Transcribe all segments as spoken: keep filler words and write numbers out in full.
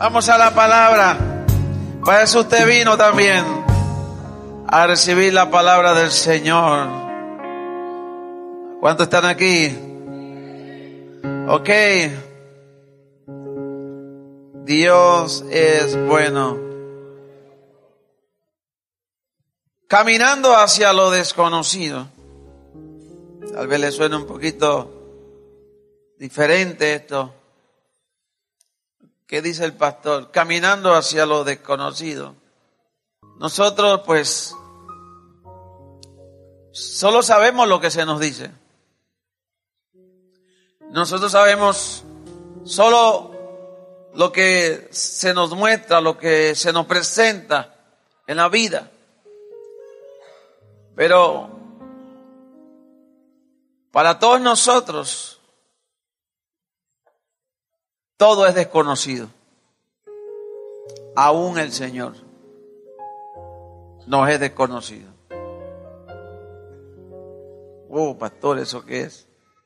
Vamos a la palabra. Para eso usted vino también, a recibir la palabra del Señor. ¿Cuántos están aquí? Ok. Dios es bueno. Caminando hacia lo desconocido. Tal vez le suene un poquito diferente esto. ¿Qué dice el pastor? Caminando hacia lo desconocido. Nosotros pues solo sabemos lo que se nos dice. Nosotros sabemos solo lo que se nos muestra, lo que se nos presenta en la vida. Pero para todos nosotros todo es desconocido. Aún el Señor nos es desconocido. Oh, pastor, ¿eso qué es?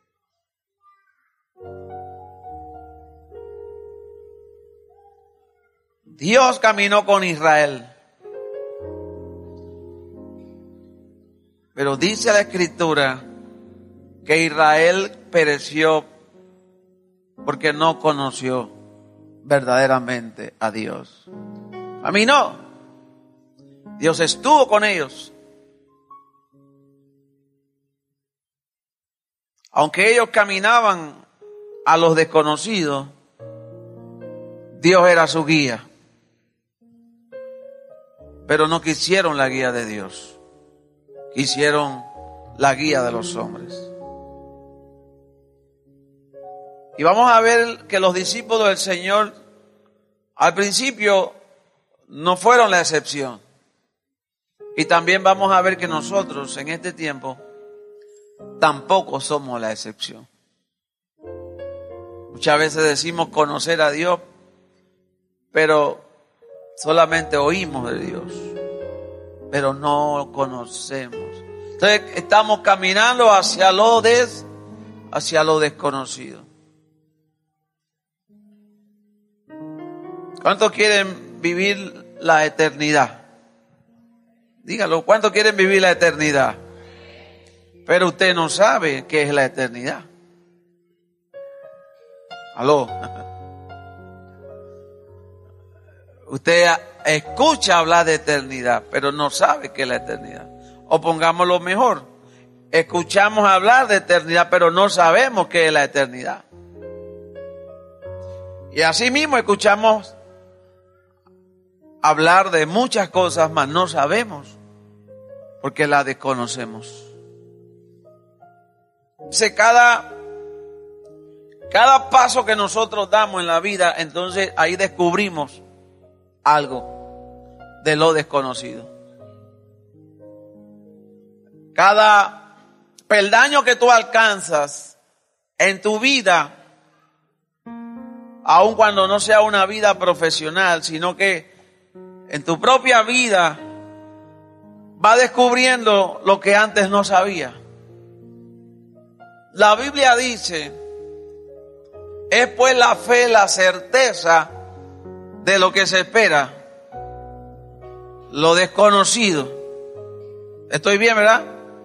Dios caminó con Israel. Pero dice la Escritura que Israel pereció porque no conoció verdaderamente a Dios. A mí no. Dios estuvo con ellos. Aunque ellos caminaban a los desconocidos, Dios era su guía. Pero no quisieron la guía de Dios. Quisieron la guía de los hombres. Y vamos a ver que los discípulos del Señor al principio no fueron la excepción. Y también vamos a ver que nosotros en este tiempo tampoco somos la excepción. Muchas veces decimos conocer a Dios, pero solamente oímos de Dios, pero no conocemos. Entonces estamos caminando hacia lo des, hacia lo desconocido. ¿Cuántos quieren vivir la eternidad? Dígalo, ¿cuántos quieren vivir la eternidad? Pero usted no sabe qué es la eternidad. ¿Aló? Usted escucha hablar de eternidad, pero no sabe qué es la eternidad. O pongámoslo mejor, escuchamos hablar de eternidad, pero no sabemos qué es la eternidad. Y así mismo escuchamos hablar de muchas cosas, mas no sabemos, porque la desconocemos. Entonces, cada, cada paso que nosotros damos en la vida, entonces ahí descubrimos algo de lo desconocido. Cada peldaño que tú alcanzas en tu vida, aun cuando no sea una vida profesional, sino que en tu propia vida va descubriendo lo que antes no sabía. La Biblia dice, es pues la fe la certeza de lo que se espera, lo desconocido. ¿Estoy bien, verdad?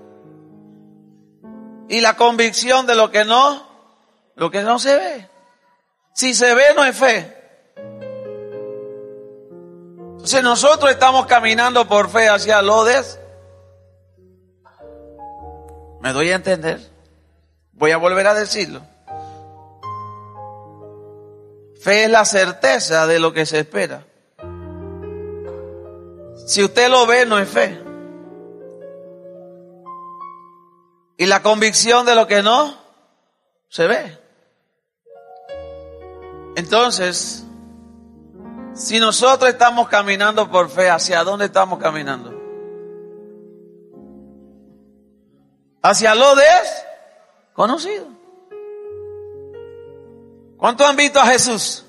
Y la convicción de lo que no, lo que no se ve. Si se ve, no es fe. Entonces nosotros estamos caminando por fe hacia lo des. ¿Me doy a entender? Voy a volver a decirlo. Fe es la certeza de lo que se espera. Si usted lo ve, no es fe. Y la convicción de lo que no se ve. Entonces, si nosotros estamos caminando por fe, ¿hacia dónde estamos caminando? Hacia lo desconocido. ¿Cuántos han visto a Jesús?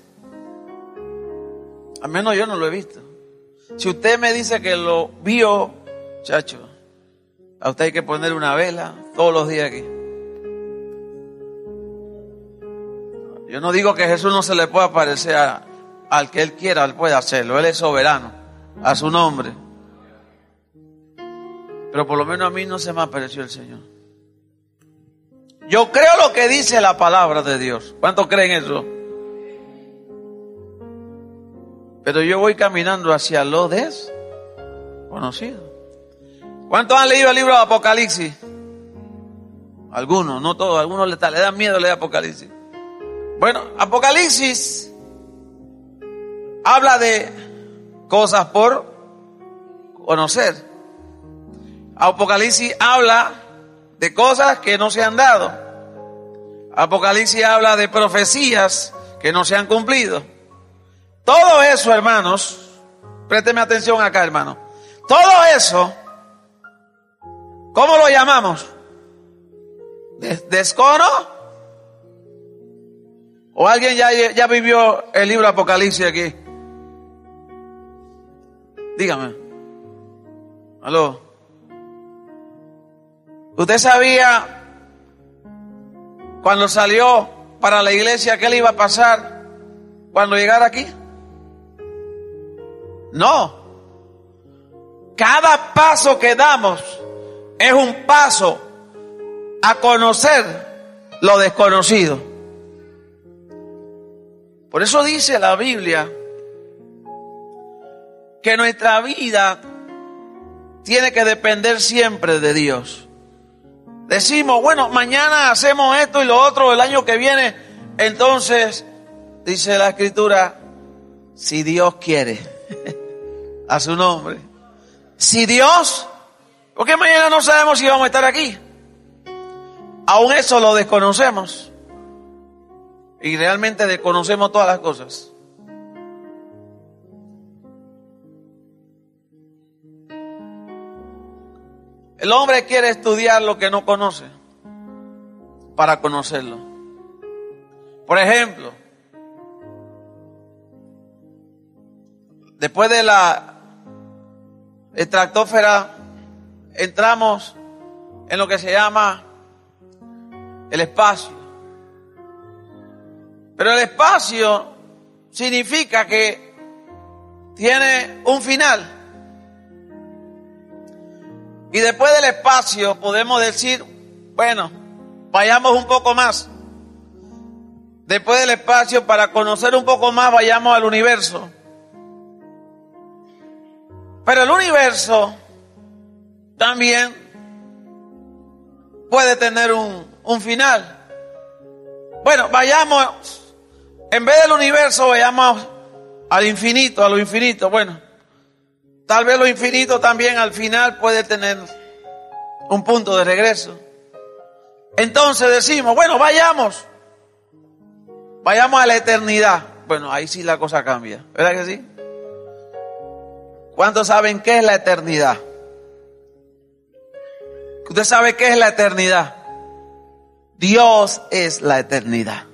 Al menos yo no lo he visto. Si usted me dice que lo vio, chacho, a usted hay que poner una vela todos los días aquí. Yo no digo que Jesús no se le pueda aparecer a, al que Él quiera, Él puede hacerlo. Él es soberano, a su nombre. Pero por lo menos a mí no se me apareció el Señor. Yo creo lo que dice la palabra de Dios. ¿Cuántos creen eso? Pero yo voy caminando hacia lo desconocido. ¿Cuántos han leído el libro de Apocalipsis? Algunos, no todos. Algunos le, le dan miedo leer Apocalipsis. Bueno, Apocalipsis habla de cosas por conocer. Apocalipsis habla de cosas que no se han dado. Apocalipsis habla de profecías que no se han cumplido. Todo eso, hermanos, présteme atención acá, hermano. Todo eso, ¿cómo lo llamamos? ¿Des- ¿Descono? ¿O alguien ya, ya vivió el libro Apocalipsis aquí? Dígame. Aló. ¿Usted sabía cuando salió para la iglesia qué le iba a pasar cuando llegara aquí? No. Cada paso que damos es un paso a conocer lo desconocido. Por eso dice la Biblia que nuestra vida tiene que depender siempre de Dios. Decimos, bueno, mañana hacemos esto y lo otro el año que viene. Entonces, dice la Escritura, si Dios quiere, a su nombre. Si Dios, porque mañana no sabemos si vamos a estar aquí. Aún eso lo desconocemos. Y realmente desconocemos todas las cosas. El hombre quiere estudiar lo que no conoce para conocerlo. Por ejemplo, después de la estratosfera entramos en lo que se llama el espacio. Pero el espacio significa que tiene un final. Y después del espacio podemos decir, bueno, vayamos un poco más. Después del espacio, para conocer un poco más, vayamos al universo. Pero el universo también puede tener un, un final. Bueno, vayamos, en vez del universo, vayamos al infinito, a lo infinito. Bueno, tal vez lo infinito también al final puede tener un punto de regreso. Entonces decimos, bueno, vayamos. Vayamos a la eternidad. Bueno, ahí sí la cosa cambia. ¿Verdad que sí? ¿Cuántos saben qué es la eternidad? ¿Usted sabe qué es la eternidad? Dios es la eternidad.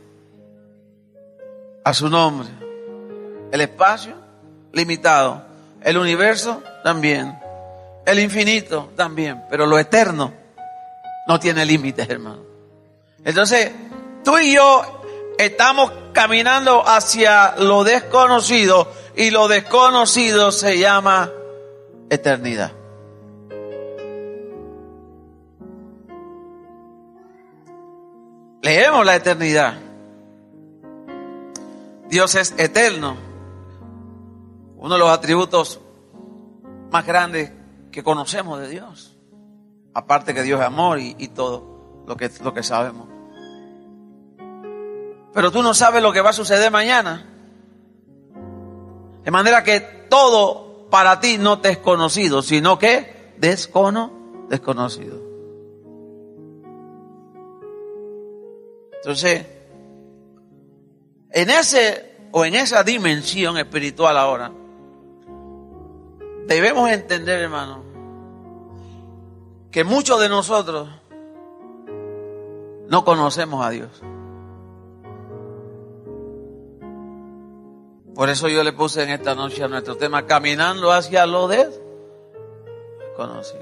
A su nombre. El espacio limitado. El universo también. El infinito también. Pero lo eterno no tiene límites, hermano. Entonces, tú y yo estamos caminando hacia lo desconocido. Y lo desconocido se llama eternidad. Leemos la eternidad. Dios es eterno. Uno de los atributos más grandes que conocemos de Dios. Aparte que Dios es amor y, y todo lo que, lo que sabemos. Pero tú no sabes lo que va a suceder mañana. De manera que todo para ti no te es conocido, sino que descono, desconocido. Entonces, en ese o en esa dimensión espiritual ahora, debemos entender, hermano, que muchos de nosotros no conocemos a Dios. Por eso yo le puse en esta noche a nuestro tema, caminando hacia lo desconocido.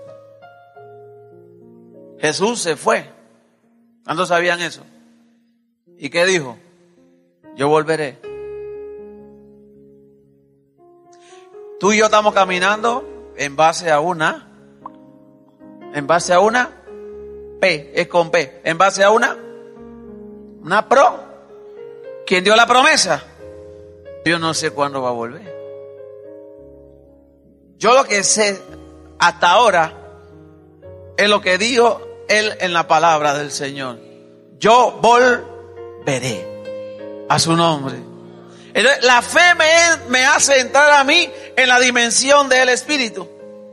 Jesús se fue. ¿Cuántos sabían eso? ¿Y qué dijo? Yo volveré. Tú y yo estamos caminando en base a una, en base a una P, es con P, en base a una, una pro. ¿Quién dio la promesa? Yo no sé cuándo va a volver. Yo lo que sé hasta ahora es lo que dijo Él en la palabra del Señor. Yo volveré a su nombre. Entonces, la fe me, me hace entrar a mí en la dimensión del Espíritu.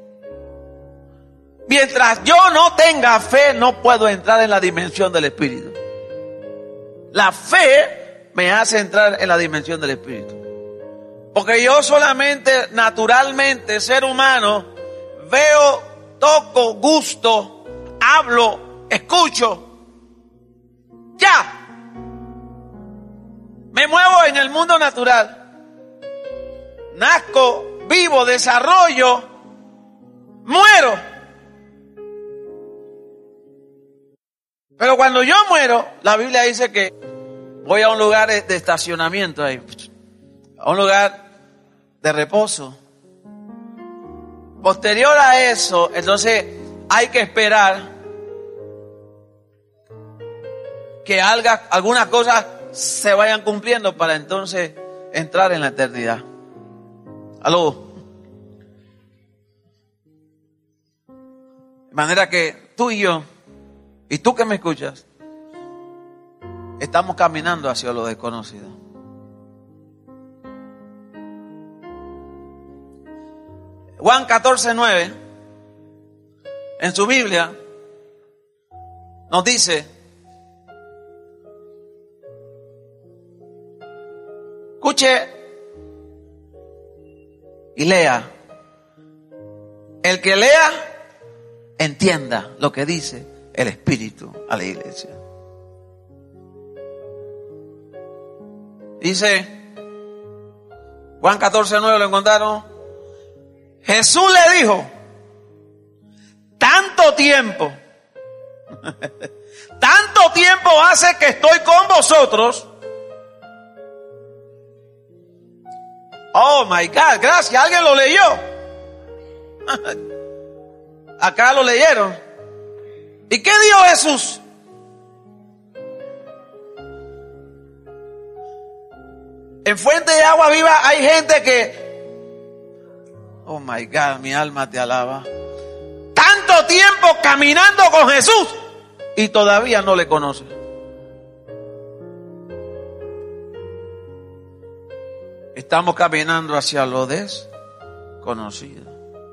Mientras yo no tenga fe, no puedo entrar en la dimensión del Espíritu. La fe me hace entrar en la dimensión del Espíritu. Porque yo solamente, naturalmente, ser humano, veo, toco, gusto, hablo, escucho. Ya. Me muevo en el mundo natural. Nazco, vivo, desarrollo, muero. Pero cuando yo muero, la Biblia dice que voy a un lugar de estacionamiento ahí, a un lugar de reposo. Posterior a eso, entonces hay que esperar que alga, algunas cosas se vayan cumpliendo para entonces entrar en la eternidad. ¿Aló? De manera que tú y yo, y tú que me escuchas, estamos caminando hacia lo desconocido. Juan catorce nueve, en su Biblia, nos dice, escuche y lea. El que lea, entienda lo que dice el Espíritu a la iglesia. Dice, Juan catorce nueve, ¿lo encontraron? Jesús le dijo, tanto tiempo, tanto tiempo hace que estoy con vosotros. Oh my God, gracias, alguien lo leyó. Acá lo leyeron. ¿Y qué dijo Jesús? En Fuente de Agua Viva hay gente que, oh my God, mi alma te alaba. Tanto tiempo caminando con Jesús y todavía no le conoce. Estamos caminando hacia lo desconocido.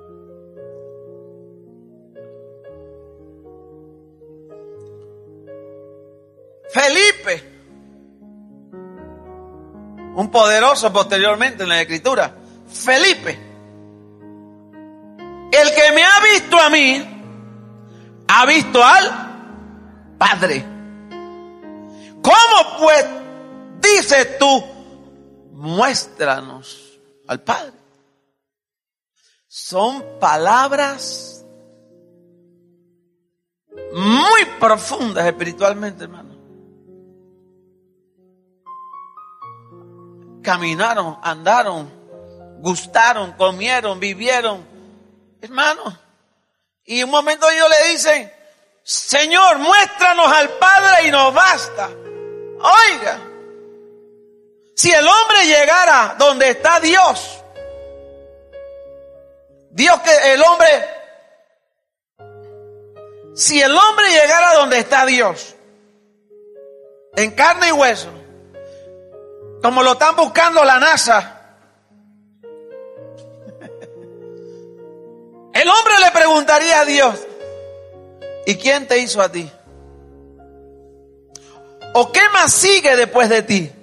Felipe, un poderoso posteriormente en la Escritura, Felipe, el que me ha visto a mí, ha visto al Padre. ¿Cómo pues dices tú, muéstranos al Padre? Son palabras muy profundas espiritualmente, hermano. Caminaron, andaron, gustaron, comieron, vivieron, hermano. Y un momento ellos le dicen, Señor, muéstranos al Padre y nos basta. Oiga, si el hombre llegara donde está Dios, Dios que el hombre, si el hombre llegara donde está Dios, en carne y hueso, como lo están buscando la NASA, el hombre le preguntaría a Dios, ¿y quién te hizo a ti? ¿O qué más sigue después de ti?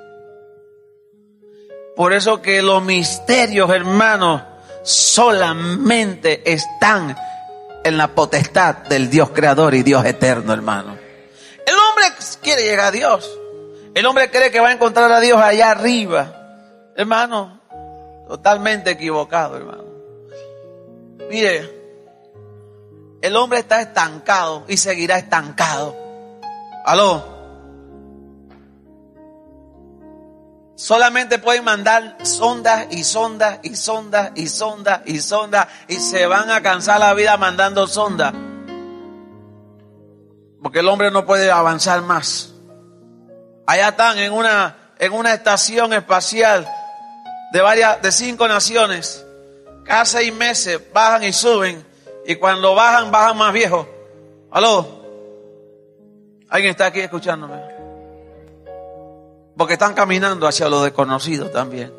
Por eso que los misterios, hermanos, solamente están en la potestad del Dios creador y Dios eterno, hermano. El hombre quiere llegar a Dios. El hombre cree que va a encontrar a Dios allá arriba. Hermano, totalmente equivocado, hermano. Mire, el hombre está estancado y seguirá estancado. ¿Aló? solamente pueden mandar sondas y sondas y sondas y sondas y sondas y se van a cansar la vida mandando sondas. Porque el hombre no puede avanzar más. Allá están en una, en una estación espacial de varias, de cinco naciones. Cada seis meses bajan y suben. Y cuando bajan, bajan más viejos. ¿Aló? ¿Alguien está aquí escuchándome? Porque están caminando hacia lo desconocido también.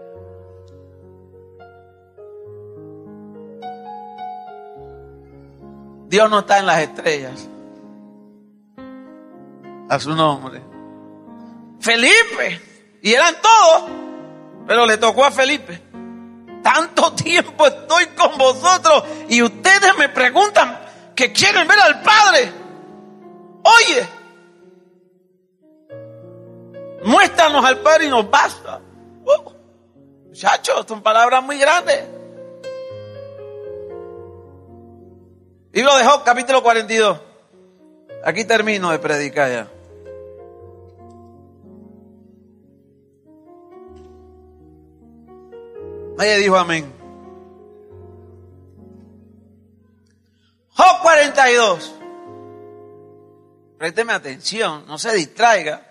Dios no está en las estrellas. A su nombre. Felipe. Y eran todos. Pero le tocó a Felipe. Tanto tiempo estoy con vosotros y ustedes me preguntan que quieren ver al Padre. Oye, muéstranos al Padre y nos basta. Uh, muchachos, son palabras muy grandes. Libro de Job, capítulo cuarenta y dos. Aquí termino de predicar ya. Nadie dijo amén. Job cuarenta y dos. Présteme atención, no se distraiga.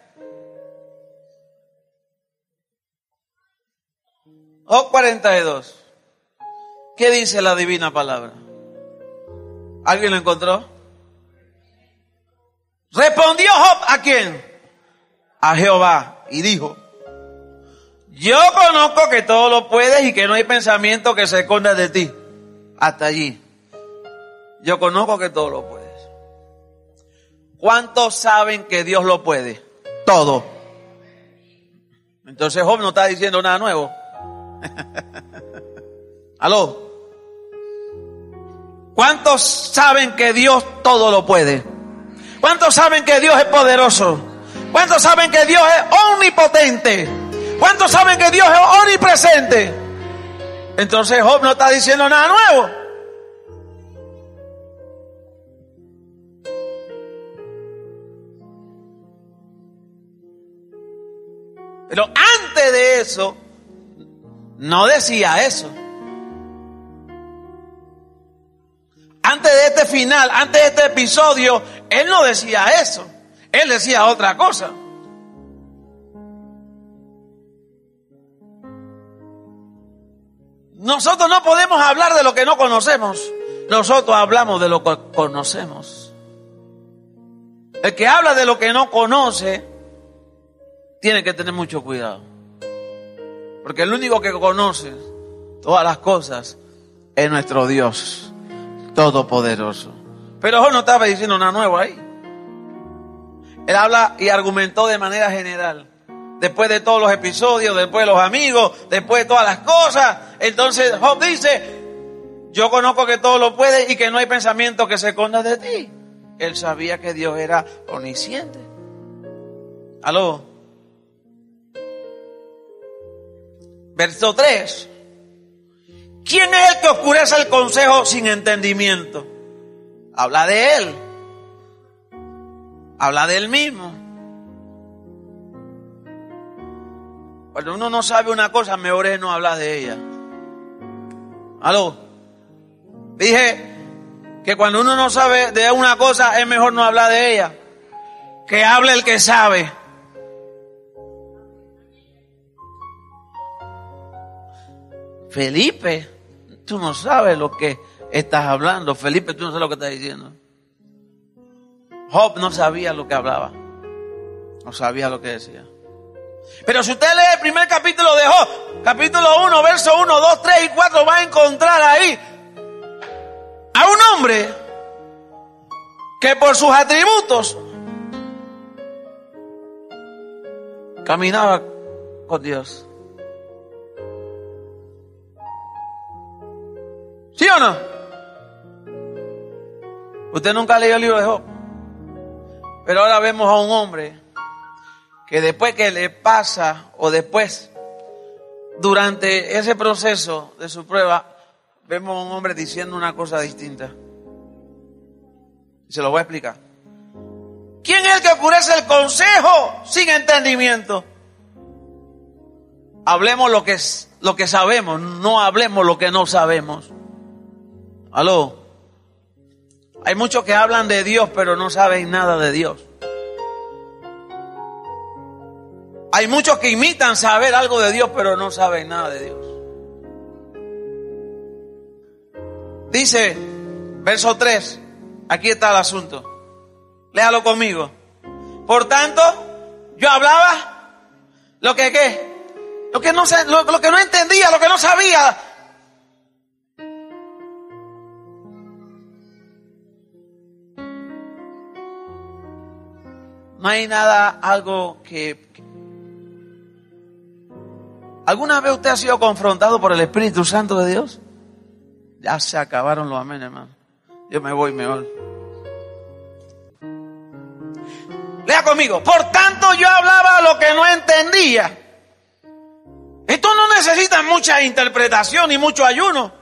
Job cuarenta y dos. ¿Qué dice la divina palabra? ¿Alguien lo encontró? Respondió Job, ¿a quién? A Jehová, y dijo: yo conozco que todo lo puedes y que no hay pensamiento que se esconda de ti. Hasta allí. Yo conozco que todo lo puedes. ¿Cuántos saben que Dios lo puede? Todo. Entonces Job no está diciendo nada nuevo. ¿Aló? ¿Cuántos saben que Dios todo lo puede? ¿Cuántos saben que Dios es poderoso? ¿Cuántos saben que Dios es omnipotente? ¿Cuántos saben que Dios es omnipresente? Entonces Job no está diciendo nada nuevo. Pero antes de eso, no decía eso. Antes de este final, antes de este episodio, él no decía eso. Él decía otra cosa. Nosotros no podemos hablar de lo que no conocemos. Nosotros hablamos de lo que conocemos. El que habla de lo que no conoce tiene que tener mucho cuidado. Porque el único que conoce todas las cosas es nuestro Dios Todopoderoso. Pero Job no estaba diciendo nada nuevo ahí. Él habla y argumentó de manera general. Después de todos los episodios, después de los amigos, después de todas las cosas. Entonces Job dice: yo conozco que todo lo puede y que no hay pensamiento que se esconda de ti. Él sabía que Dios era omnisciente. ¿Aló? Verso tres. ¿Quién es el que oscurece el consejo sin entendimiento? Habla de él. Habla de él mismo. Cuando uno no sabe una cosa, mejor es no hablar de ella. ¿Aló? Dije que cuando uno no sabe de una cosa, es mejor no hablar de ella. Que hable el que sabe. Felipe, tú no sabes lo que estás hablando. Felipe, tú no sabes lo que estás diciendo. Job no sabía lo que hablaba. No sabía lo que decía. Pero si usted lee el primer capítulo de Job, capítulo uno, verso uno, dos, tres y cuatro, va a encontrar ahí a un hombre que por sus atributos caminaba con Dios. ¿Sí o no? Usted nunca leyó el libro de Job. Pero ahora vemos a un hombre que después que le pasa, o después, durante ese proceso de su prueba, vemos a un hombre diciendo una cosa distinta. Se lo voy a explicar. ¿Quién es el que oscurece el consejo sin entendimiento? hablemos lo que, lo que sabemos, no hablemos lo que no sabemos. Aló. Hay muchos que hablan de Dios, pero no saben nada de Dios. Hay muchos que imitan saber algo de Dios, pero no saben nada de Dios. Dice, verso tres, aquí está el asunto. Léalo conmigo. Por tanto, yo hablaba lo que qué, lo que no sé, lo, lo que no entendía, lo que no sabía. No hay nada, algo que... ¿Alguna vez usted ha sido confrontado por el Espíritu Santo de Dios? Ya se acabaron los amén, hermano. Yo me voy mejor. Lea conmigo. Por tanto, yo hablaba lo que no entendía. Esto no necesita mucha interpretación ni mucho ayuno.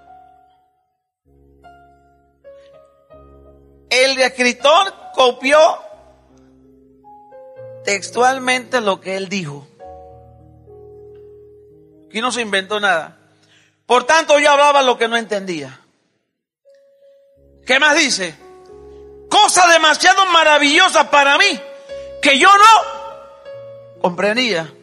El escritor copió textualmente lo que él dijo. Aquí no se inventó nada. Por tanto, yo hablaba lo que no entendía. ¿Qué más dice? Cosa demasiado maravillosa para mí, que yo no comprendía.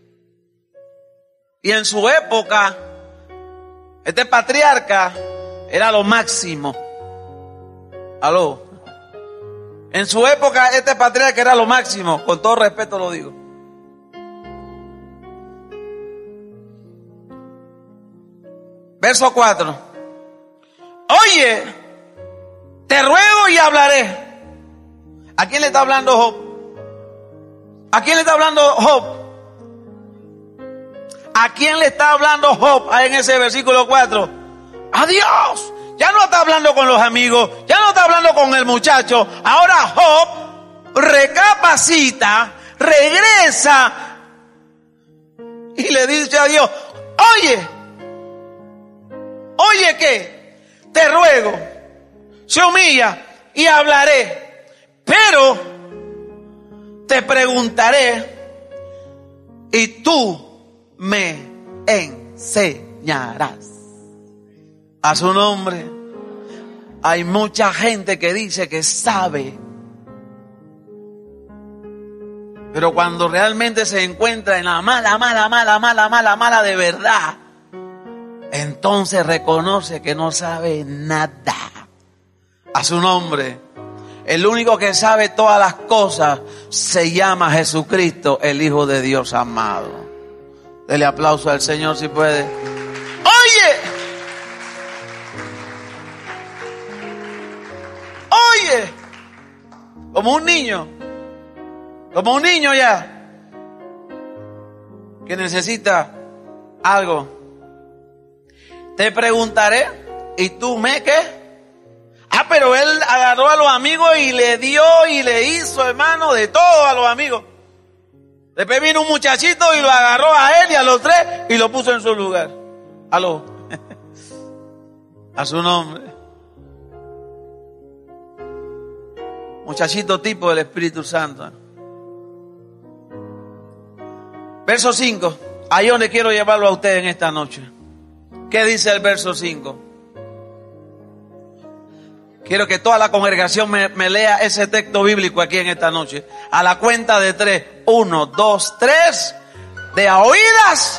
Y en su época, este patriarca era lo máximo. Aló. En su época, este patriarca era lo máximo. Con todo respeto lo digo. Verso cuatro. Oye, te ruego y hablaré. ¿A quién le está hablando Job? ¿A quién le está hablando Job? ¿A quién le está hablando Job ahí en ese versículo cuatro? ¡A Dios! Ya no está hablando con los amigos, ya no está hablando con el muchacho. Ahora Job recapacita, regresa y le dice a Dios, oye, oye qué, te ruego, se humilla y hablaré, pero te preguntaré y tú me enseñarás. A su nombre. Hay mucha gente que dice que sabe, pero cuando realmente se encuentra en la mala, mala, mala, mala, mala, mala de verdad, entonces reconoce que no sabe nada. A su nombre. El único que sabe todas las cosas se llama Jesucristo, el Hijo de Dios amado. Dele aplauso al Señor si puede. Oye, oye, como un niño, como un niño ya, que necesita algo. Te preguntaré y tú me qué. Ah, pero él agarró a los amigos y le dio y le hizo, hermano, de todo a los amigos. Después vino un muchachito y lo agarró a él y a los tres y lo puso en su lugar. Aló. A su nombre. Muchachito tipo del Espíritu Santo. Verso cinco. Ahí donde quiero llevarlo a usted en esta noche. ¿Qué dice el verso cinco? Quiero que toda la congregación me, me lea ese texto bíblico aquí en esta noche. A la cuenta de tres. Uno, dos, tres. De a oídas.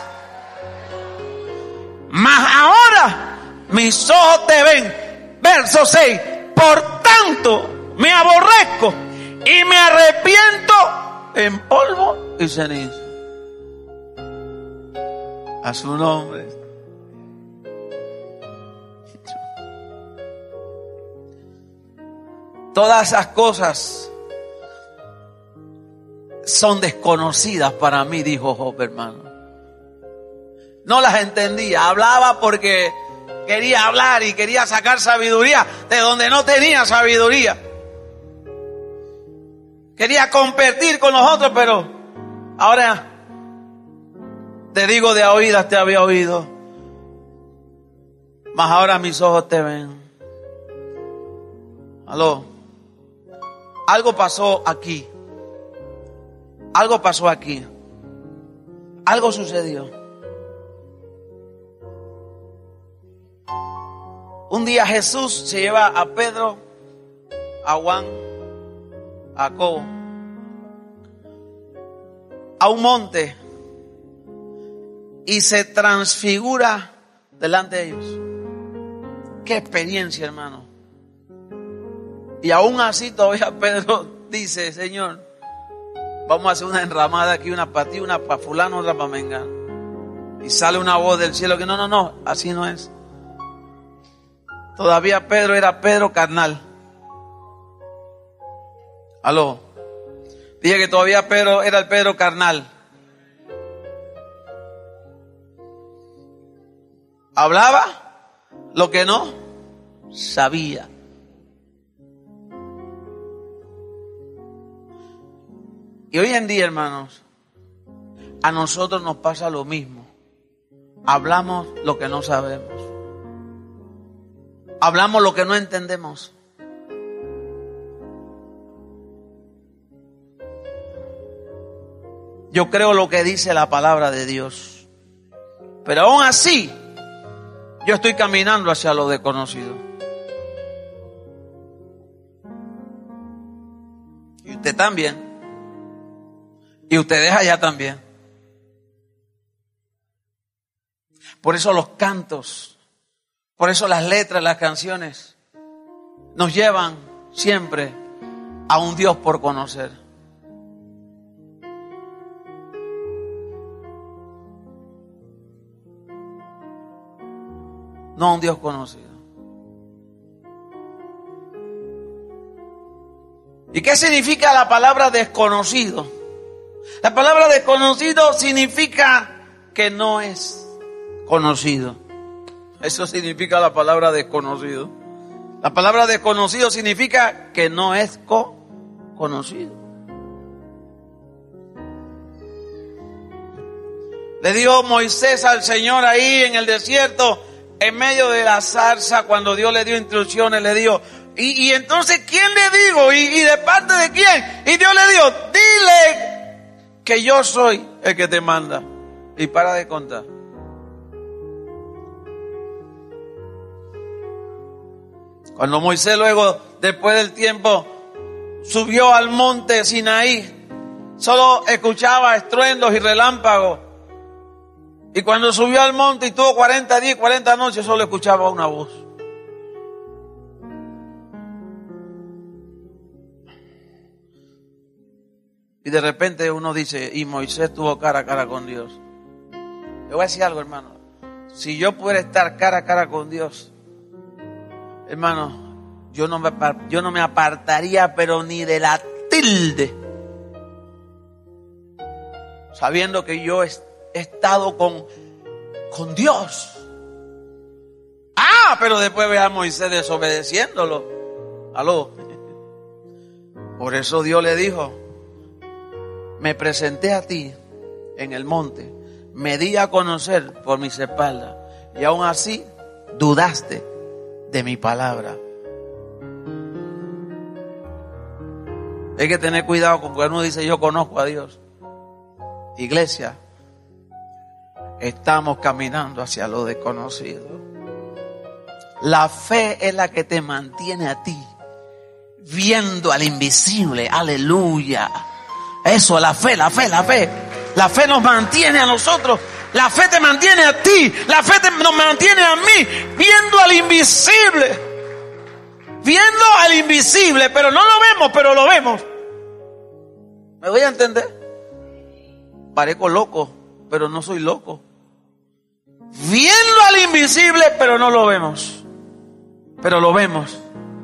Mas ahora mis ojos te ven. Verso seis. Por tanto me aborrezco y me arrepiento en polvo y ceniza. A su nombre. Todas esas cosas son desconocidas para mí, dijo Job, hermano. No las entendía. Hablaba porque quería hablar y quería sacar sabiduría de donde no tenía sabiduría. Quería competir con los otros, pero ahora te digo de a oídas te había oído, mas ahora mis ojos te ven. Aló. Algo pasó aquí. Algo pasó aquí. algo sucedió. Un día Jesús se lleva a Pedro, a Juan, a Jacobo, a un monte y se transfigura delante de ellos. Qué experiencia, hermano. Y aún así todavía Pedro dice: Señor, vamos a hacer una enramada aquí, una para ti, una para fulano, otra para mengano. Y sale una voz del cielo que no, no, no, así no es. Todavía Pedro era Pedro carnal. Aló. Dije que todavía Pedro era el Pedro carnal. Hablaba lo que no sabía. Y hoy en día, hermanos, a nosotros nos pasa lo mismo. Hablamos lo que no sabemos. Hablamos lo que no entendemos. Yo creo lo que dice la palabra de Dios. Pero aún así, yo estoy caminando hacia lo desconocido. Y usted también. Y ustedes allá también. Por eso los cantos, por eso las letras, las canciones, nos llevan siempre a un Dios por conocer. No a un Dios conocido. ¿Y qué significa la palabra desconocido? La palabra desconocido significa que no es conocido. Eso significa la palabra desconocido. La palabra desconocido significa que no es co- conocido. Le dijo Moisés al Señor ahí en el desierto, en medio de la zarza, cuando Dios le dio instrucciones, le dijo, y, y entonces, ¿quién le digo? ¿Y, y de parte de quién? Y Dios le dijo, dile que yo soy el que te manda. Y para de contar. Cuando Moisés luego, después del tiempo, subió al monte Sinaí, solo escuchaba estruendos y relámpagos. Y cuando subió al monte y tuvo cuarenta días y cuarenta noches, solo escuchaba una voz. Y de repente uno dice, y Moisés tuvo cara a cara con Dios. Le voy a decir algo, hermano. Si yo pudiera estar cara a cara con Dios, hermano, yo no me, yo no me apartaría, pero ni de la tilde, sabiendo que yo he, he estado con, con Dios. Ah, pero después ve a Moisés desobedeciéndolo. Aló. Por eso Dios le dijo, me presenté a ti en el monte, me di a conocer por mis espaldas, y aún así dudaste de mi palabra. Hay que tener cuidado con cuando uno dice yo conozco a Dios. Iglesia, estamos caminando hacia lo desconocido. La fe es la que te mantiene a ti viendo al invisible. Aleluya. Eso, la fe, la fe, la fe. La fe nos mantiene a nosotros. La fe te mantiene a ti. La fe te, nos mantiene a mí viendo al invisible. Viendo al invisible, pero no lo vemos, pero lo vemos. ¿Me voy a entender? Parezco loco, pero no soy loco. Viendo al invisible, pero no lo vemos. Pero lo vemos.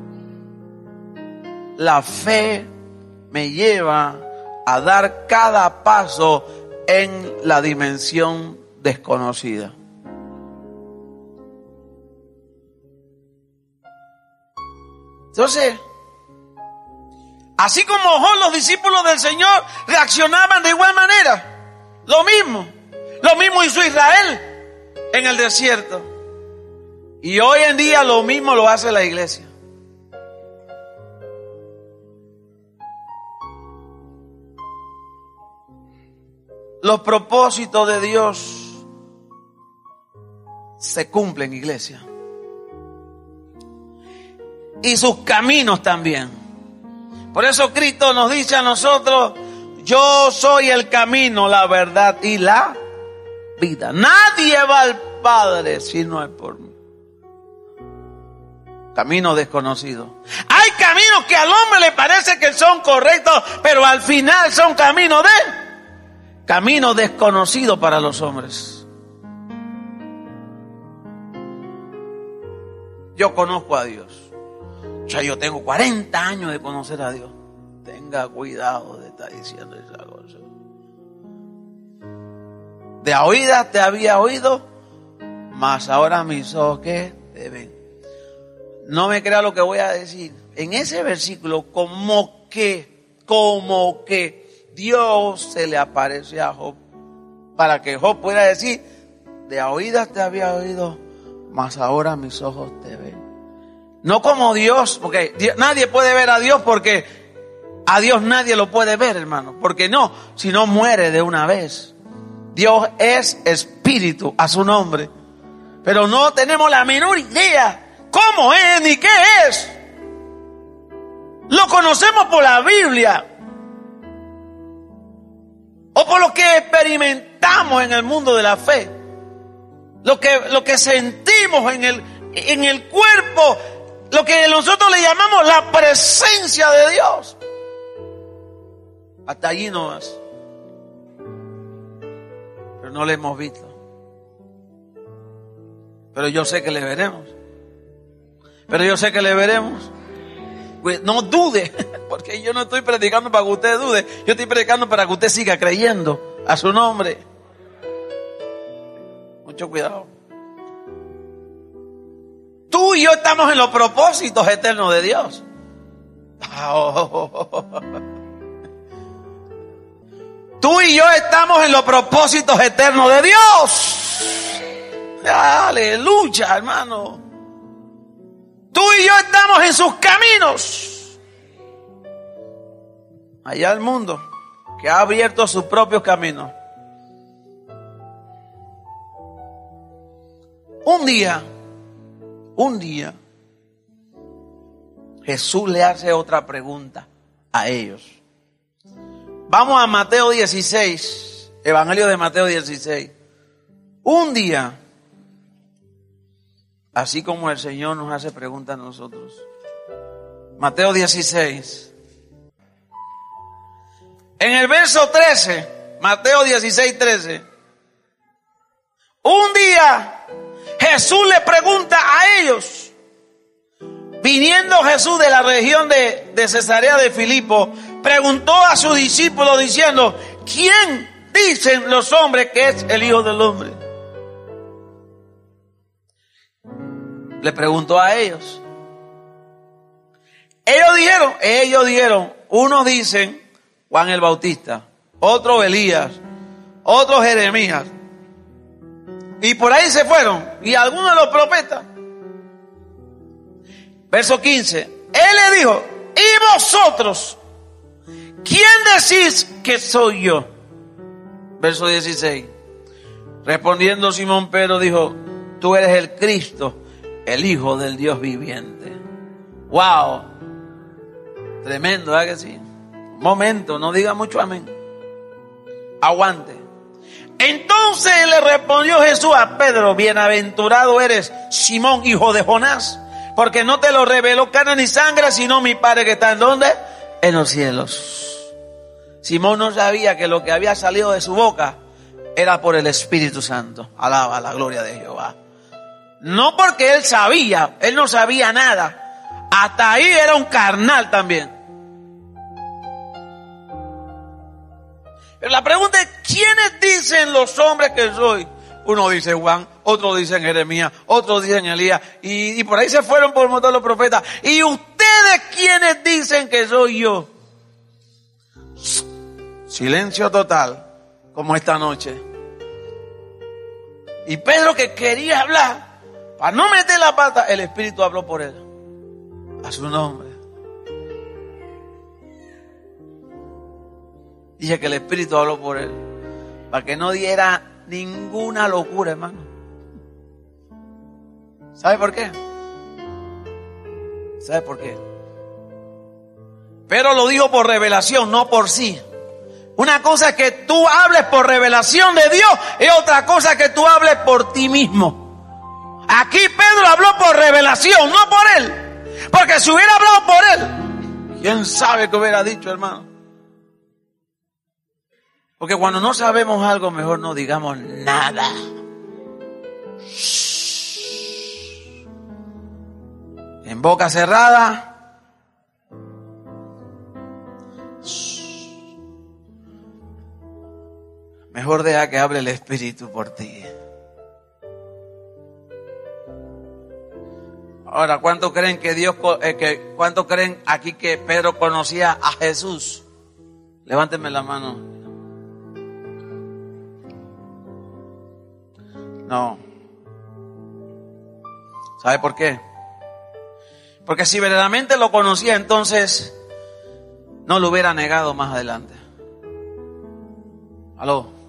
La fe me lleva a dar cada paso en la dimensión desconocida. Entonces, así como los discípulos del Señor reaccionaban de igual manera, lo mismo, lo mismo hizo Israel en el desierto. Y hoy en día lo mismo lo hace la iglesia. los propósitos de Dios se cumplen, iglesia. Y sus caminos también. Por eso Cristo nos dice a nosotros: yo soy el camino, la verdad y la vida. Nadie va al Padre si no es por mí. Camino desconocido. Hay caminos que al hombre le parece que son correctos, pero al final son caminos de camino desconocido para los hombres. Yo conozco a Dios. O sea, yo tengo cuarenta años de conocer a Dios. Tenga cuidado de estar diciendo esa cosa. De a oídas te había oído, mas ahora mis ojos que te ven. No me crea lo que voy a decir. En ese versículo, como que, como que Dios se le aparece a Job, para que Job pueda decir: de a oídas te había oído, mas ahora mis ojos te ven. No como Dios, porque Dios, nadie puede ver a Dios, porque a Dios nadie lo puede ver, hermano. Porque no, si no muere de una vez. Dios es espíritu, a su nombre. Pero no tenemos la menor idea cómo es ni qué es. Lo conocemos por la Biblia. O por lo que experimentamos en el mundo de la fe. Lo que, lo que sentimos en el, en el cuerpo. Lo que nosotros le llamamos la presencia de Dios. Hasta allí no es. Pero no le hemos visto. Pero yo sé que le veremos. Pero yo sé que le veremos. Pues no dude, porque yo no estoy predicando para que usted dude. Yo estoy predicando para que usted siga creyendo a su nombre. Mucho cuidado. Tú y yo estamos en los propósitos eternos de Dios. Tú y yo estamos en los propósitos eternos de Dios. Aleluya, hermano. Tú y yo estamos en sus caminos. Allá el mundo que ha abierto sus propios caminos. Un día, un día, Jesús le hace otra pregunta a ellos. Vamos a Mateo dieciséis, Evangelio de Mateo dieciséis. Un día, así como el Señor nos hace preguntas a nosotros. Mateo dieciséis. En el verso trece, Mateo dieciséis, trece. Un día, Jesús le pregunta a ellos. Viniendo Jesús de la región de, de Cesarea de Filipo, preguntó a sus discípulos diciendo: ¿quién dicen los hombres que es el Hijo del Hombre? Le preguntó a ellos. Ellos dijeron, ellos dijeron, unos dicen Juan el Bautista, otros Elías, otros Jeremías. Y por ahí se fueron. Y algunos de los profetas. Verso quince. Él le dijo: ¿y vosotros? ¿Quién decís que soy yo? Verso dieciséis. Respondiendo Simón Pedro dijo: tú eres el Cristo, el Hijo del Dios viviente. Wow. Tremendo, ¿verdad que sí? Un momento, no diga mucho amén. Aguante. Entonces le respondió Jesús a Pedro: bienaventurado eres, Simón, hijo de Jonás, porque no te lo reveló carne ni sangre, sino mi Padre que está en ¿dónde? En los cielos. Simón no sabía que lo que había salido de su boca era por el Espíritu Santo. Alaba la gloria de Jehová. No porque él sabía, él no sabía nada. Hasta ahí era un carnal también. Pero la pregunta es: ¿quiénes dicen los hombres que soy? Uno dice Juan, otro dicen Jeremías, otros dicen Elías, y, y por ahí se fueron por todos los profetas. ¿Y ustedes quiénes dicen que soy yo? Silencio total, como esta noche. Y Pedro, que quería hablar, para no meter la pata, el Espíritu habló por él. A su nombre. Dije que el Espíritu habló por él. para que no diera ninguna locura, hermano. ¿Sabe por qué? ¿Sabe por qué? Pedro lo dijo por revelación, no por sí. Una cosa es que tú hables por revelación de Dios y otra cosa es que tú hables por ti mismo. Aquí Pedro habló por revelación, no por él. Porque si hubiera hablado por él, ¿quién sabe qué hubiera dicho, hermano? Porque cuando no sabemos algo, mejor no digamos nada. Shh. En boca cerrada. Mejor deja que hable el Espíritu por ti. Ahora, ¿cuántos creen que Dios, eh, que, cuántos creen aquí que Pedro conocía a Jesús? Levántenme la mano. No. ¿Sabe por qué? Porque si verdaderamente lo conocía, entonces no lo hubiera negado más adelante. ¿Aló?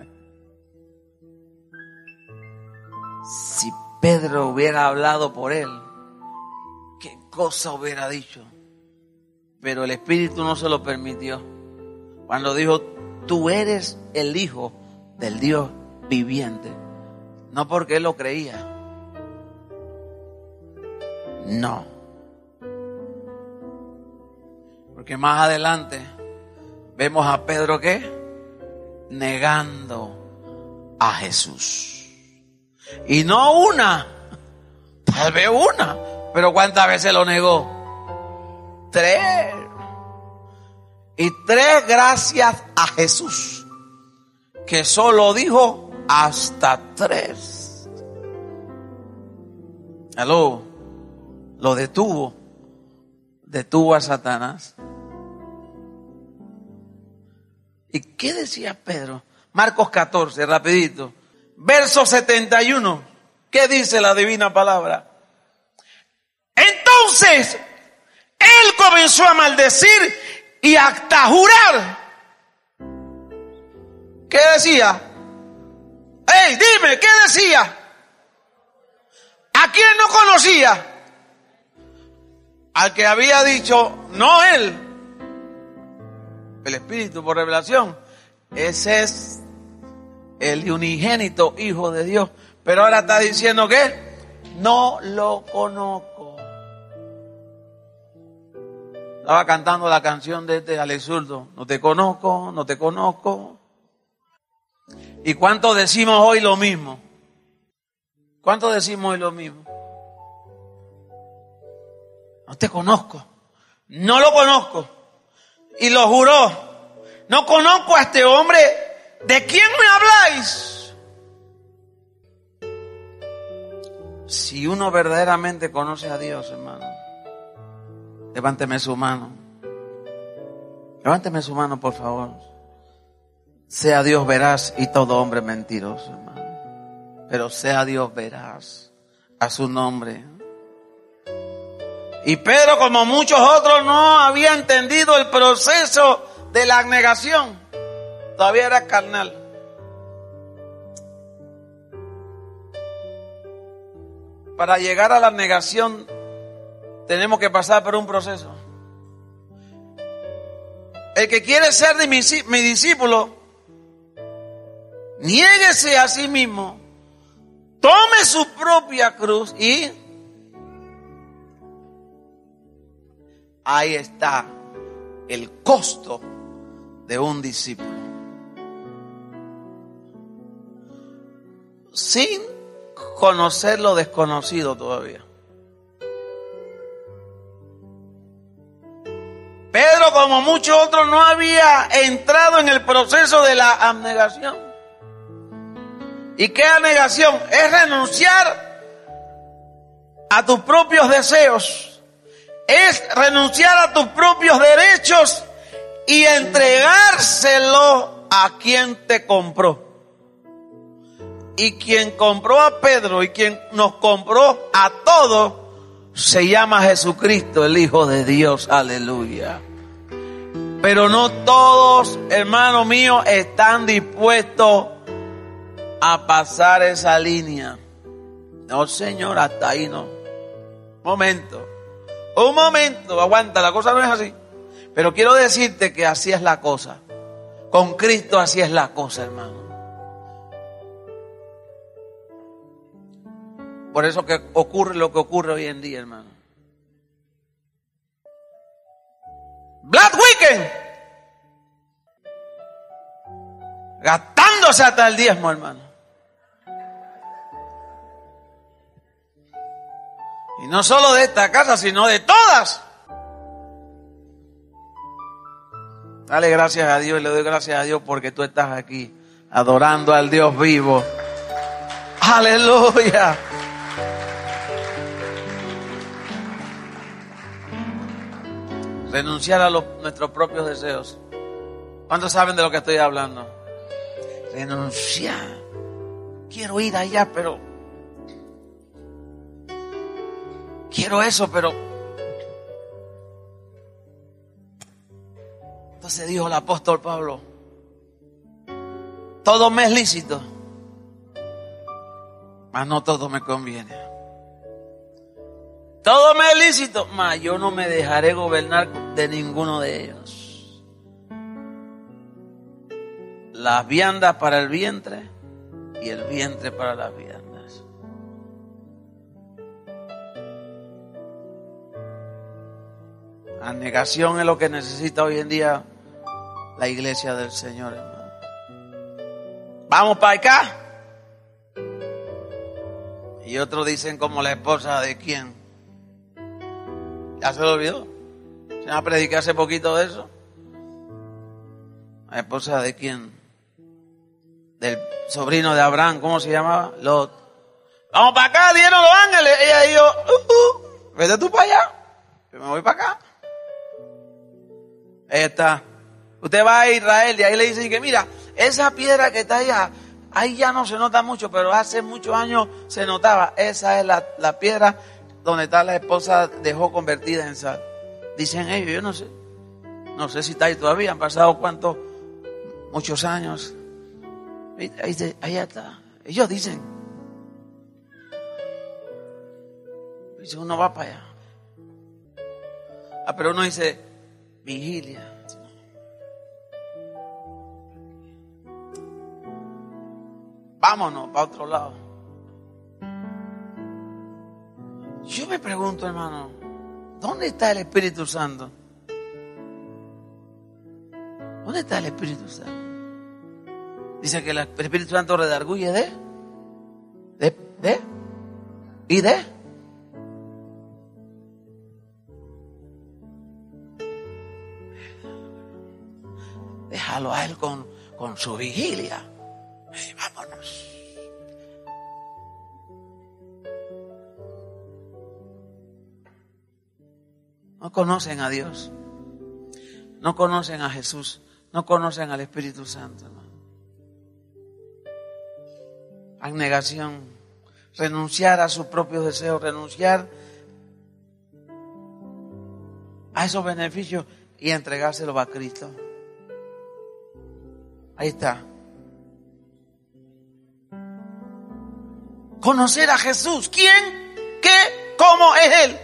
Si Pedro hubiera hablado por él, ¿qué cosa hubiera dicho? Pero el Espíritu no se lo permitió. Cuando dijo, tú eres el Hijo del Dios viviente. No porque él lo creía. No. Porque más adelante vemos a Pedro ¿qué? Negando a Jesús. Y no una, tal vez una, pero ¿cuántas veces lo negó? Tres. Y tres gracias a Jesús, que solo dijo hasta tres. Aló, lo detuvo, detuvo a Satanás. ¿Y qué decía Pedro? Marcos catorce, rapidito. Verso setenta y uno. ¿Qué dice la divina palabra? Entonces, él comenzó a maldecir y hasta jurar. ¿Qué decía? ¡Ey, dime! ¿Qué decía? ¿A quién no conocía? Al que había dicho, no él. El Espíritu por revelación. Ese es el unigénito Hijo de Dios. Pero ahora está diciendo que no lo conozco. Estaba cantando la canción de este Alex Zurdo. No te conozco, no te conozco. ¿Y cuánto decimos hoy lo mismo? ¿Cuánto decimos hoy lo mismo? No te conozco. No lo conozco. Y lo juró. No conozco a este hombre. ¿De quién me habláis? Si uno verdaderamente conoce a Dios, hermano, levánteme su mano. Levánteme su mano, por favor. Sea Dios veraz y todo hombre mentiroso, hermano. Pero sea Dios veraz a su nombre. Y Pedro, como muchos otros, no había entendido el proceso de la abnegación. Todavía era carnal. Para llegar a la abnegación tenemos que pasar por un proceso. El que quiere ser de mi, mi discípulo, niéguese a sí mismo, tome su propia cruz y ahí está el costo de un discípulo. Sin conocer lo desconocido todavía. Pedro, como muchos otros, no había entrado en el proceso de la abnegación. ¿Y qué abnegación? Es renunciar a tus propios deseos. Es renunciar a tus propios derechos y entregárselo a quien te compró. Y quien compró a Pedro y quien nos compró a todos se llama Jesucristo, el Hijo de Dios. Aleluya. Pero no todos, hermanos míos, están dispuestos a pasar esa línea. No, Señor, hasta ahí no. Momento. Un momento, aguanta, la cosa no es así. Pero quiero decirte que así es la cosa. Con Cristo así es la cosa, hermano. Por eso que ocurre lo que ocurre hoy en día, hermano. Black Weekend. Gastándose hasta el diezmo, hermano. Y no solo de esta casa, sino de todas. Dale gracias a Dios y le doy gracias a Dios porque tú estás aquí adorando al Dios vivo. Aleluya. Renunciar a los, nuestros propios deseos. ¿Cuántos saben de lo que estoy hablando? Renunciar. Quiero ir allá, pero... Quiero eso, pero... Entonces dijo el apóstol Pablo, todo me es lícito, mas no todo me conviene. Todo me es lícito, mas yo no me dejaré gobernar de ninguno de ellos. Las viandas para el vientre y el vientre para las viandas. La negación es lo que necesita hoy en día la iglesia del Señor, hermano. Vamos para acá. Y otros dicen como la esposa de quién. ¿Ya se lo olvidó? ¿Se me ha predicado hace poquito de eso? La esposa de quién. Del sobrino de Abraham, ¿cómo se llamaba? Lot. Vamos para acá, dieron los ángeles. Ella dijo, uh, uh, vete tú para allá. Yo me voy para acá. Ahí está. Usted va a Israel y ahí le dicen que mira, esa piedra que está allá, ahí ya no se nota mucho, pero hace muchos años se notaba. Esa es la, la piedra donde está la esposa dejó convertida en sal. Dicen ellos, yo no sé. No sé si está ahí todavía, han pasado cuántos, muchos años. Ahí, ahí, ahí está. Ellos dicen. Dice, uno va para allá. Ah, pero uno dice, vigilia. Vámonos para otro lado. Yo me pregunto, hermano, ¿dónde está el Espíritu Santo? ¿Dónde está el Espíritu Santo? Dice que el Espíritu Santo redarguye de, de, de, y de. Déjalo a él con, con su vigilia. Hey, vámonos. No conocen a Dios. No conocen a Jesús. No conocen al Espíritu Santo, hermano. Abnegación. Renunciar a sus propios deseos. Renunciar a esos beneficios y entregárselos a Cristo. Ahí está. Conocer a Jesús. ¿Quién? ¿Qué? ¿Cómo es Él?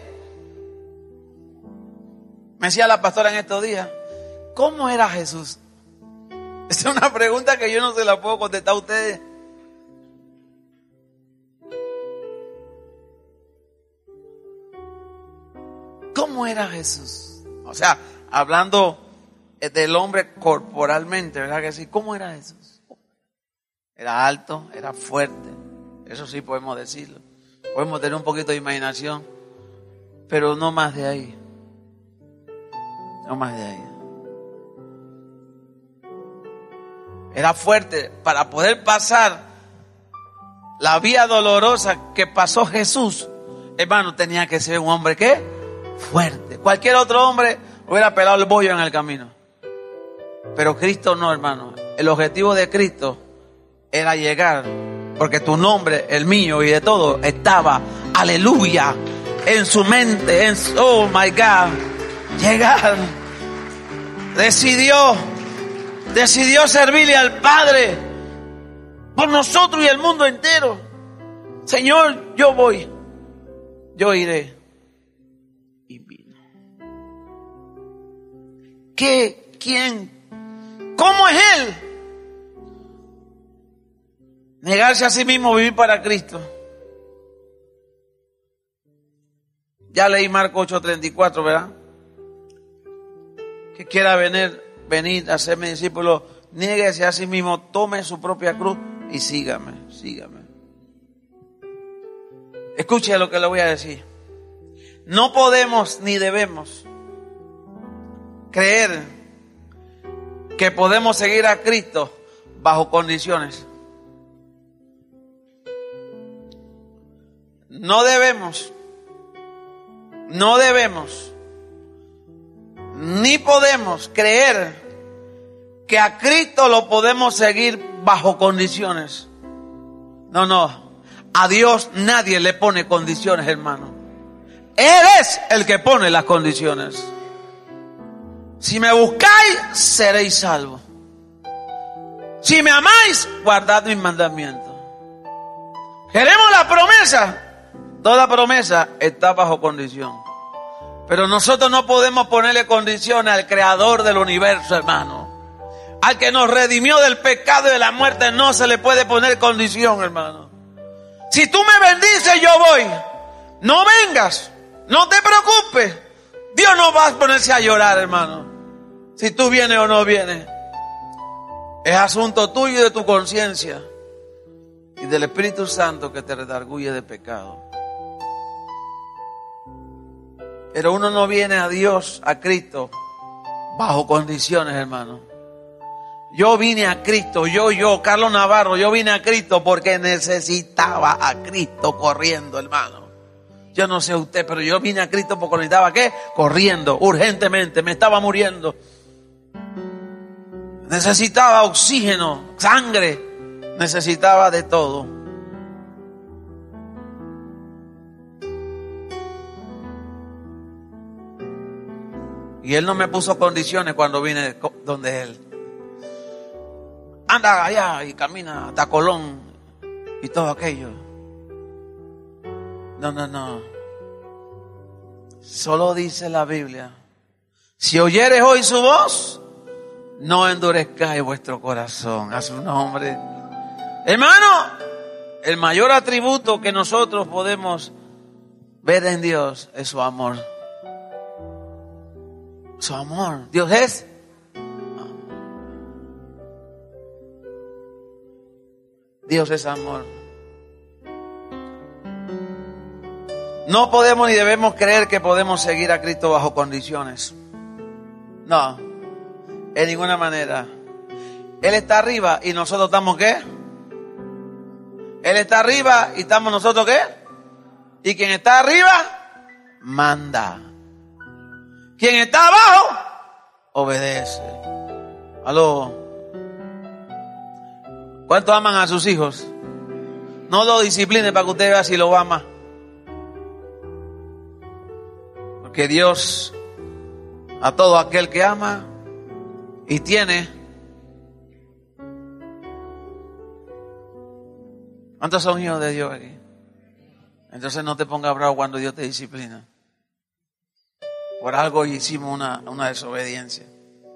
Me decía la pastora en estos días, ¿cómo era Jesús? Esa es una pregunta que yo no se la puedo contestar a ustedes. ¿Cómo era Jesús? O sea, hablando del hombre corporalmente, ¿verdad que sí? ¿Cómo era Jesús? Era alto, era fuerte. Eso sí podemos decirlo. Podemos tener un poquito de imaginación, pero no más de ahí. No más de ahí. Era fuerte para poder pasar la vía dolorosa que pasó Jesús. Hermano, tenía que ser un hombre ¿qué? Fuerte. Cualquier otro hombre hubiera pelado el bollo en el camino. Pero Cristo no, hermano. El objetivo de Cristo era llegar, porque tu nombre, el mío y de todo estaba, aleluya, en su mente, en su, oh my God, llegar. decidió, decidió servirle al Padre por nosotros y el mundo entero. Señor, yo voy, yo iré. Y vino. ¿Qué? ¿Quién? ¿Cómo es Él? Negarse a sí mismo, vivir para Cristo. Ya leí Marcos ocho treinta y cuatro, ¿verdad? Que quiera venir, venir a ser mi discípulo, niéguese a sí mismo, tome su propia cruz y sígame, sígame. Escuche lo que le voy a decir. No podemos ni debemos creer que podemos seguir a Cristo bajo condiciones. No debemos, no debemos, ni podemos creer que a Cristo lo podemos seguir bajo condiciones. No, no, a Dios nadie le pone condiciones, hermano. Él es el que pone las condiciones. Si me buscáis, seréis salvos. Si me amáis, guardad mis mandamientos. Queremos la promesa. Toda promesa está bajo condición. Pero nosotros no podemos ponerle condiciones al creador del universo, hermano. Al que nos redimió del pecado y de la muerte no se le puede poner condición, hermano. Si tú me bendices, yo voy. No vengas, no te preocupes. Dios no va a ponerse a llorar, hermano. Si tú vienes o no vienes. Es asunto tuyo y de tu conciencia. Y del Espíritu Santo que te redarguye de pecado. Pero uno no viene a Dios, a Cristo, bajo condiciones, hermano. Yo vine a Cristo, yo, yo, Carlos Navarro, yo vine a Cristo porque necesitaba a Cristo corriendo, hermano. Yo no sé usted, pero yo vine a Cristo porque necesitaba, ¿qué? Corriendo, urgentemente, me estaba muriendo. Necesitaba oxígeno, sangre, necesitaba de todo. Y Él no me puso condiciones cuando vine donde Él. Anda allá y camina hasta Colón y todo aquello. No, no, no. Solo dice la Biblia: si oyeres hoy su voz, no endurezcáis vuestro corazón. A su nombre. Hermano, el mayor atributo que nosotros podemos ver en Dios es su amor. Su amor. Dios es amor. Dios es amor. No podemos ni debemos creer que podemos seguir a Cristo bajo condiciones. No, en ninguna manera. Él está arriba y nosotros estamos ¿qué? Él está arriba y estamos nosotros ¿qué? Y quien está arriba manda. Quien está abajo, obedece. Aló. ¿Cuántos aman a sus hijos? No lo discipline para que usted vea si lo ama. Porque Dios, a todo aquel que ama y tiene. ¿Cuántos son hijos de Dios aquí? Entonces no te pongas bravo cuando Dios te disciplina. Por algo hicimos una, una desobediencia.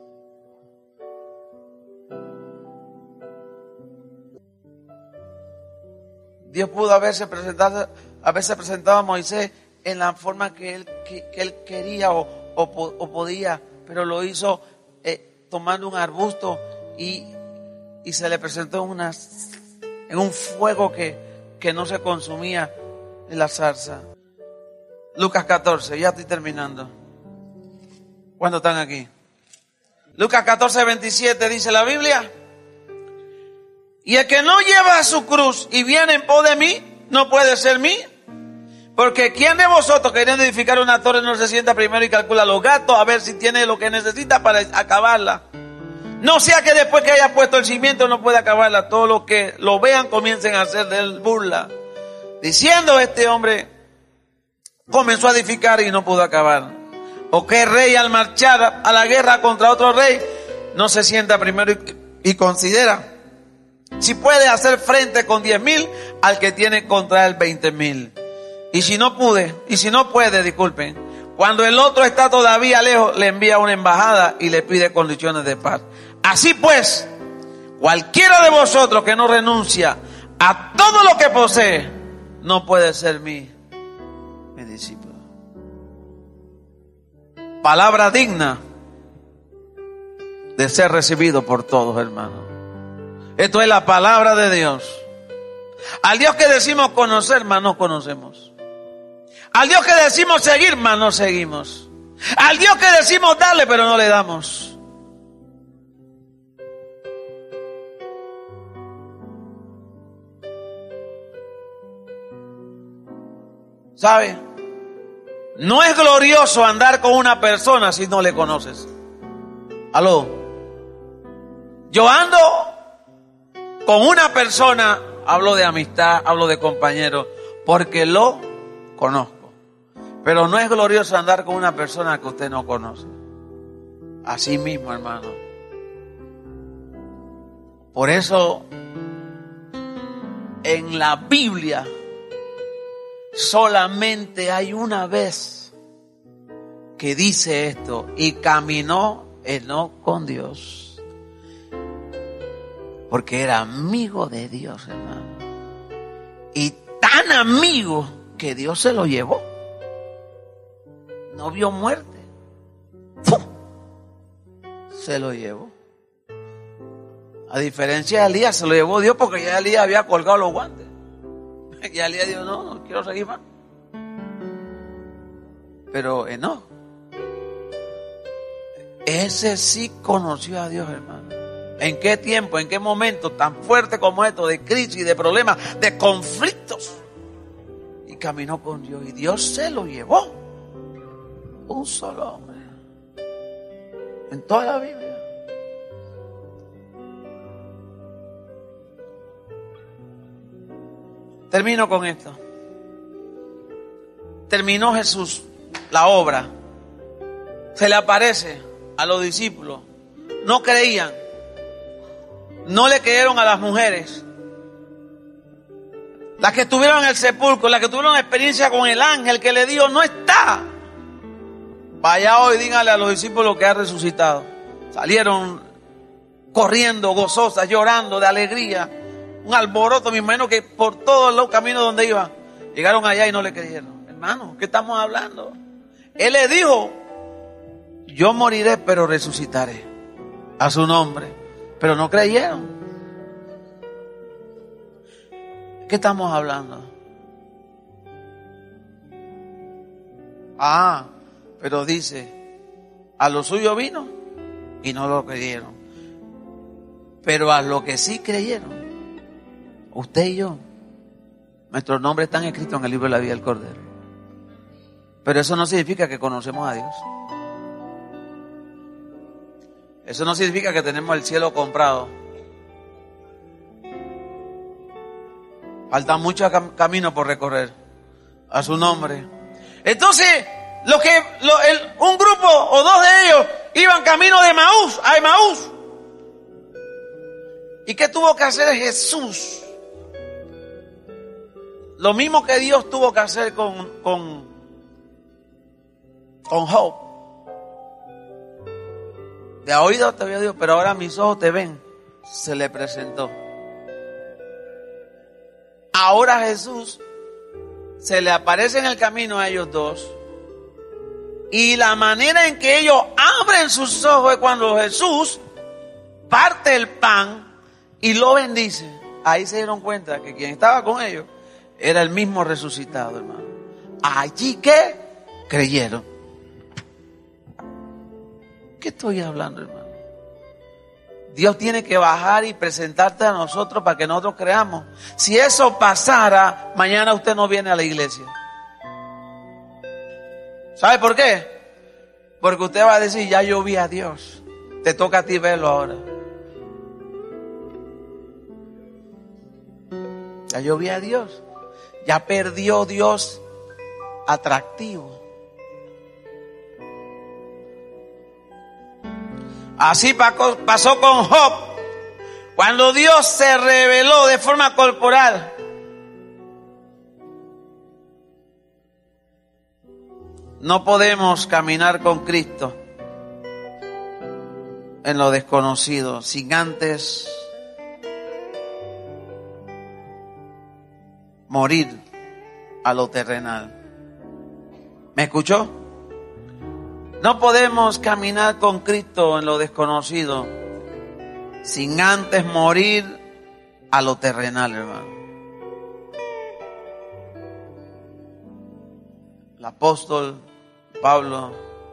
Dios pudo haberse presentado, haberse presentado a Moisés en la forma que él, que, que él quería o, o, o podía, pero lo hizo eh, tomando un arbusto y, y se le presentó en, una, en un fuego que, que no se consumía en la zarza. Lucas catorce, ya estoy terminando. ¿Cuántos están aquí? Lucas catorce, veintisiete dice la Biblia: y el que no lleva su cruz y viene en pos de mí, no puede ser mí. Porque ¿quién de vosotros queriendo edificar una torre no se sienta primero y calcula los gastos a ver si tiene lo que necesita para acabarla? No sea que después que haya puesto el cimiento no pueda acabarla. Todos los que lo vean comiencen a hacer de él burla. Diciendo este hombre, comenzó a edificar y no pudo acabar. ¿O qué rey al marchar a la guerra contra otro rey no se sienta primero y, y considera si puede hacer frente con diez mil al que tiene contra él veinte mil? Y si no pude, y si no puede, disculpen, cuando el otro está todavía lejos, le envía una embajada y le pide condiciones de paz. Así pues, cualquiera de vosotros que no renuncia a todo lo que posee, no puede ser mi, mi discípulo. Palabra digna de ser recibido por todos, hermanos. Esto es la palabra de Dios. Al Dios que decimos conocer, más no conocemos. Al Dios que decimos seguir, más no seguimos. Al Dios que decimos darle, pero no le damos. ¿Sabe? No es glorioso andar con una persona si no le conoces. ¿Aló? Yo ando con una persona, hablo de amistad, hablo de compañero, porque lo conozco. Pero no es glorioso andar con una persona que usted no conoce. Así mismo, hermano. Por eso, en la Biblia, solamente hay una vez que dice esto: y caminó Enoc con Dios, porque era amigo de Dios, hermano, y tan amigo que Dios se lo llevó. No vio muerte, ¡fum!, se lo llevó. A diferencia de Elías, se lo llevó Dios porque ya Elías había colgado los guantes. Y Elías dijo: no, no quiero seguir más. Pero Enoc, ese sí conoció a Dios, hermano. ¿En qué tiempo, en qué momento tan fuerte como esto, de crisis, de problemas, de conflictos? Y caminó con Dios y Dios se lo llevó. Un solo hombre en toda la Biblia. Termino con esto. Terminó Jesús la obra. Se le aparece a los discípulos. No creían. No le creyeron a las mujeres. Las que estuvieron en el sepulcro, las que tuvieron experiencia con el ángel que le dijo: no está. Vaya hoy, dígale a los discípulos que ha resucitado. Salieron corriendo, gozosas, llorando de alegría. Un alboroto, me imagino que por todos los caminos donde iban. Llegaron allá y no le creyeron. Hermano, ¿qué estamos hablando? Él le dijo: yo moriré, pero resucitaré. A su nombre. Pero no creyeron. ¿Qué estamos hablando? Ah, pero dice: a lo suyo vino y no lo creyeron. Pero a lo que sí creyeron, usted y yo, nuestros nombres están escritos en el libro de la vida del Cordero. Pero eso no significa que conocemos a Dios. Eso no significa que tenemos el cielo comprado. Falta mucho cam- camino por recorrer. A su nombre. Entonces, lo que, lo, el, un grupo o dos de ellos iban camino de Emaús a Emaús. ¿Y qué tuvo que hacer Jesús? Lo mismo que Dios tuvo que hacer con, con, con Job. De oído te había dicho, pero ahora mis ojos te ven. Se le presentó. Ahora Jesús se le aparece en el camino a ellos dos. Y la manera en que ellos abren sus ojos es cuando Jesús parte el pan y lo bendice. Ahí se dieron cuenta que quien estaba con ellos era el mismo resucitado, hermano. Allí que creyeron. ¿Qué estoy hablando, hermano? Dios tiene que bajar y presentarte a nosotros para que nosotros creamos. Si eso pasara, mañana usted no viene a la iglesia. ¿Sabe por qué? Porque usted va a decir: ya yo vi a Dios. Te toca a ti verlo ahora. Ya yo vi a Dios. Ya perdió Dios atractivo. Así pasó con Job. Cuando Dios se reveló de forma corporal, no podemos caminar con Cristo en lo desconocido sin antes morir a lo terrenal. ¿Me escuchó? No podemos caminar con Cristo en lo desconocido sin antes morir a lo terrenal, hermano. El apóstol Pablo: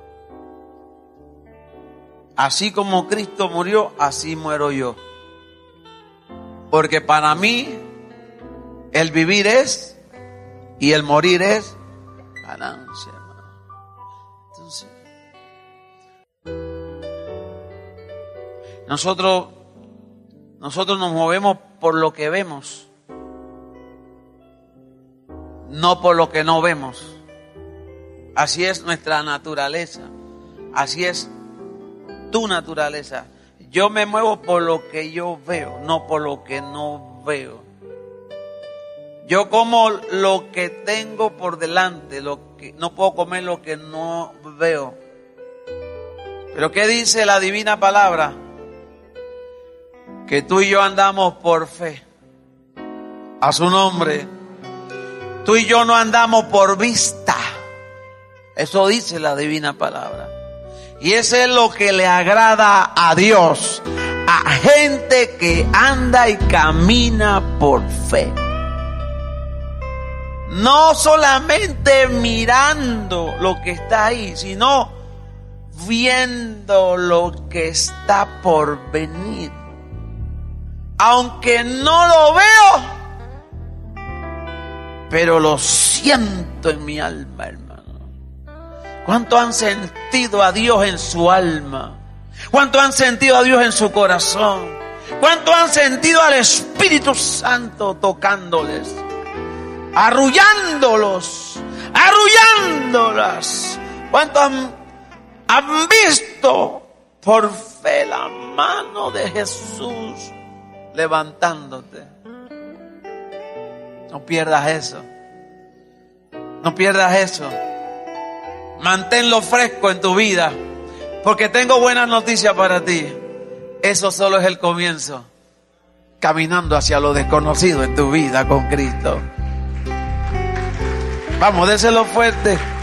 así como Cristo murió, así muero yo. Porque para mí el vivir es y el morir es ganancia, hermano. Entonces, nosotros, nosotros nos movemos por lo que vemos, no por lo que no vemos. Así es nuestra naturaleza. Así es tu naturaleza. Yo me muevo por lo que yo veo, no por lo que no veo. Yo como lo que tengo por delante, lo que no puedo comer lo que no veo. Pero ¿qué dice la divina palabra? Que tú y yo andamos por fe. A su nombre. Tú y yo no andamos por vista. Eso dice la divina palabra. Y eso es lo que le agrada a Dios. A gente que anda y camina por fe. No solamente mirando lo que está ahí, sino viendo lo que está por venir. Aunque no lo veo, pero lo siento en mi alma, hermano. ¿Cuánto han sentido a Dios en su alma? ¿Cuánto han sentido a Dios en su corazón? ¿Cuánto han sentido al Espíritu Santo tocándoles? Arrullándolos, arrullándolas. ¿Cuánto han, han visto por fe la mano de Jesús levantándote? No pierdas eso. No pierdas eso. Manténlo fresco en tu vida, porque tengo buenas noticias para ti. Eso solo es el comienzo. Caminando hacia lo desconocido en tu vida con Cristo. Vamos, déselo fuerte.